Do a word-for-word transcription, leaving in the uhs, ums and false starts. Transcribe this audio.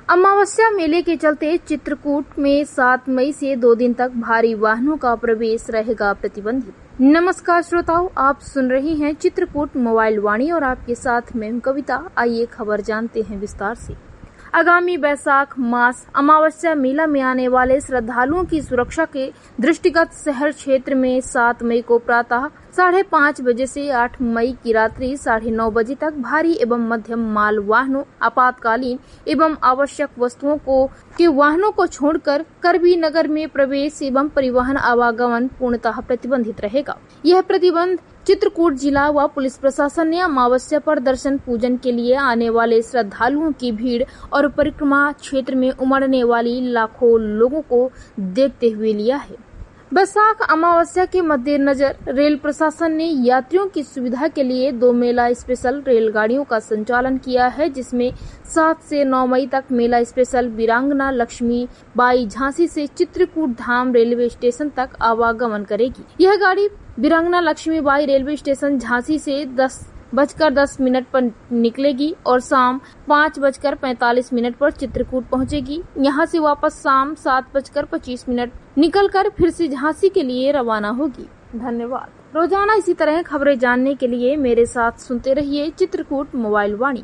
अमावस्या मेले के चलते चित्रकूट में सात मई से दो दिन तक भारी वाहनों का प्रवेश रहेगा प्रतिबंधित। नमस्कार श्रोताओं, आप सुन रहे हैं चित्रकूट मोबाइल वाणी और आपके साथ मैं हूं कविता। आइए खबर जानते हैं विस्तार से। आगामी बैसाख मास अमावस्या मेला में आने वाले श्रद्धालुओं की सुरक्षा के दृष्टिगत शहर क्षेत्र में सात मई को प्रातः साढ़े पाँच बजे से आठ मई की रात्रि साढ़े नौ बजे तक भारी एवं मध्यम माल वाहनों, आपातकालीन एवं आवश्यक वस्तुओं को के वाहनों को छोड़कर करबी नगर में प्रवेश एवं परिवहन आवागमन पूर्णतः प्रतिबंधित रहेगा। यह प्रतिबंध चित्रकूट जिला व पुलिस प्रशासन ने अमावस्या पर दर्शन पूजन के लिए आने वाले श्रद्धालुओं की भीड़ और परिक्रमा क्षेत्र में उमड़ने वाली लाखों लोगों को देखते हुए लिया है। बैसाख अमावस्या के मद्देनजर रेल प्रशासन ने यात्रियों की सुविधा के लिए दो मेला स्पेशल रेलगाड़ियों का संचालन किया है, जिसमें सात से नौ मई तक मेला स्पेशल वीरांगना लक्ष्मी बाई झांसी से चित्रकूट धाम रेलवे स्टेशन तक आवागमन करेगी। यह गाड़ी वीरांगना लक्ष्मी बाई रेलवे स्टेशन झांसी से दस बजकर दस मिनट पर निकलेगी और शाम पाँच बजकर पैंतालीस मिनट पर चित्रकूट पहुंचेगी। यहां से वापस शाम सात बजकर पच्चीस मिनट निकलकर फिर से झांसी के लिए रवाना होगी। धन्यवाद। रोजाना इसी तरह खबरें जानने के लिए मेरे साथ सुनते रहिए चित्रकूट मोबाइल वाणी।